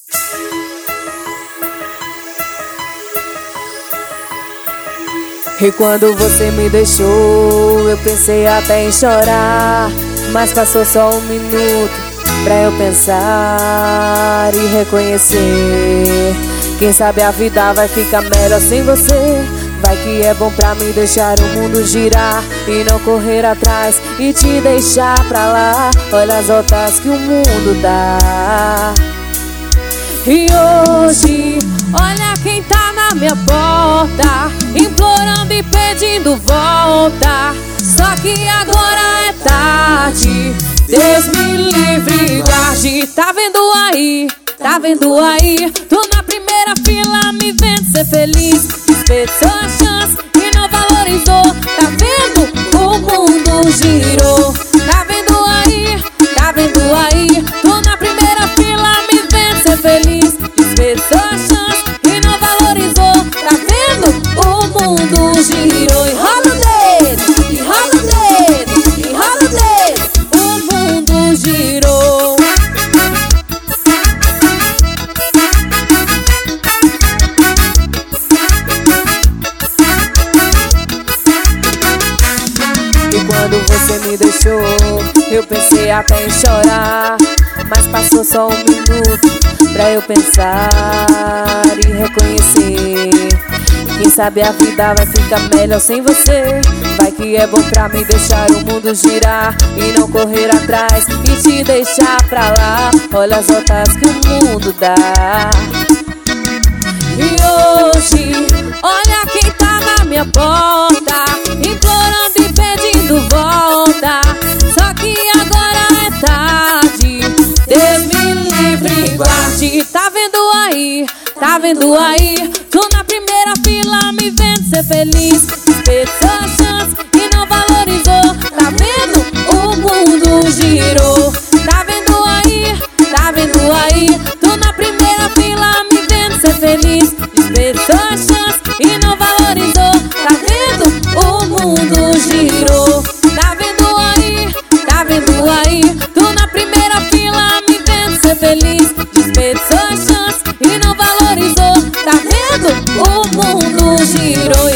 E quando você me deixou, eu pensei até em chorar, mas passou só um minuto pra eu pensar e reconhecer. Quem sabe a vida vai ficar melhor sem você. Vai que é bom pra me deixar o mundo girar e não correr atrás e te deixar pra lá. Olha as voltas que o mundo dá. E hoje, olha quem tá na minha porta, implorando e pedindo volta. Só que agora é tarde, Deus me livre e guarde. Tá vendo aí, tá vendo aí? Tu na primeira fila me vendo ser feliz. Desperdiçou a chance e não valorizou. Tá vendo? O mundo girou. Tá vendo aí, tá vendo aí? Tu na primeira fila me vendo ser feliz. Desperdiçou a chance e não valorizou. Tá vendo? O mundo girou. Enrola o dedo, enrola o dedo, enrola o dedo. O mundo girou. E quando você me deixou, eu pensei até em chorar, mas passou só um minuto pra eu pensar e reconhecer. Quem sabe a vida vai ficar melhor sem você. Vai que é bom pra me deixar o mundo girar e não correr atrás e te deixar pra lá. Olha as voltas que o mundo dá. E hoje, olha quem tá na minha porta, implorando e pedindo volta. Só que agora é tarde, Deus me livre e guarde. Tá vendo aí, tá vendo aí? Tu na primeira fila me vendo ser feliz. Desperdiçou a chance e não valorizou. Tá vendo? O mundo girou. Tá vendo aí, tá vendo aí? Tu na primeira fila me vendo ser feliz. Desperdiçou a chance e não valorizou. Tá vendo? O mundo girou. Tá vendo aí, tá vendo aí? Tu na primeira fila me vendo ser feliz. Desperdiçou a chance e não valorizou. Tá vendo? O mundo girou.